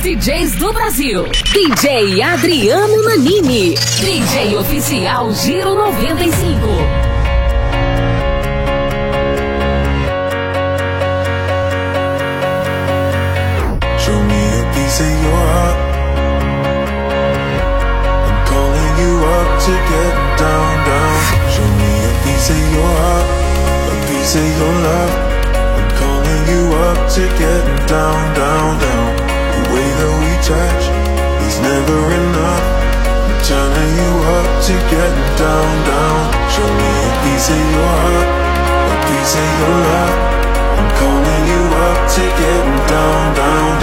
DJs do Brasil. DJ Adriano Nanini. DJ oficial Giro 95. Show me a piece of your heart. I'm calling you up to get down, down. Show me a piece of your heart, a piece of your love. I'm calling you up to get down, down, down. The way that we touch is never enough. I'm turning you up to get down, down. Show me a piece of your heart, a piece of your love. I'm calling you up to get down, down.